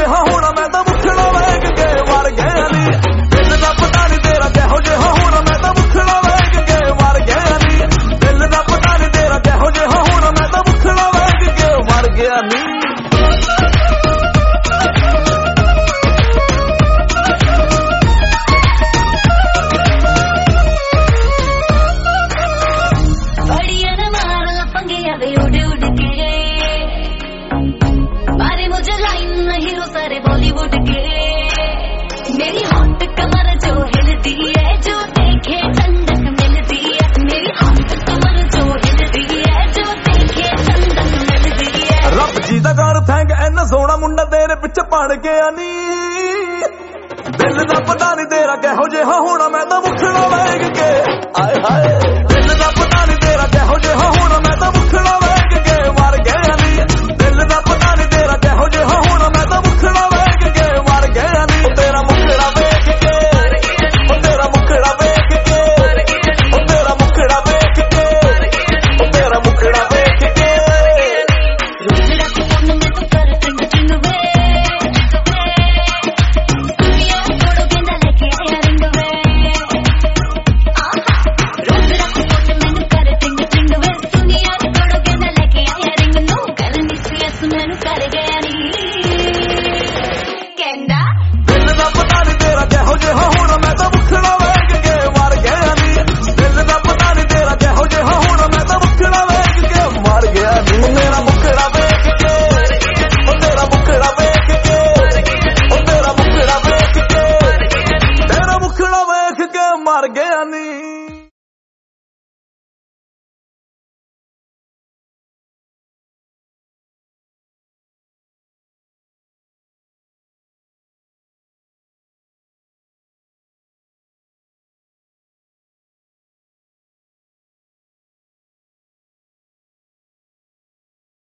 ਜਿਹਾ ਹੋਣਾ ਮੈਂ ਤਾਂ ਮੁੱਖੜਾ ਵੇਖ ਕੇ ਮਰ ਗਿਆ ਨੀ। ਦਿਲ ਦਾ ਪਤਾ ਨੀ ਤੇਰਾ ਕਿਹੋ ਜਿਹਾ ਹੋਣਾ ਮੈਂ ਤਾਂ ਮੁੱਖੜਾ ਵੇਖ ਕੇ ਮਰ ਗਿਆ ਨੀ। ਦਿਲ ਦਾ ਪਤਾ ਨੀ ਤੇਰਾ ਕਿਹੋ ਜਿਹਾ ਹੋਣਾ ਮੈਂ ਤਾਂ ਮੁੱਖੜਾ ਵੇਖ ਕੇ ਮਰ ਗਿਆ ਨੀ। सारे बॉलीवुड के मेरी हॉट कमर जो हिलती है जो देखे ठंडक मिलती है। मेरी हॉट कमर जो हिलती है जो देखे ठंडक मिलती है। रब जी दा घर थैंक इन्ना सोहना मुंडा तेरे पिछे पड़ गया नी। दिल दा पता नहीं तेरा किहो जिहा होना मैं तां मुखड़ा वेख के आए हाय। दिल दा पता नहीं तेरा किहो जिहा होना मैं तां मुखड़ा वेख के मर गया नी। दिल दा पता नहीं तेरा किहो जिहा होना मैं तां मुखड़ा वेख के मर गया नी। तेरा मुखड़ा वेख के तेरा मुखड़ा वेख के तेरा मुखड़ा वेख के तेरा मुखड़ा वेख के दिल दा पता नहीं तेरा किहो जिहा होना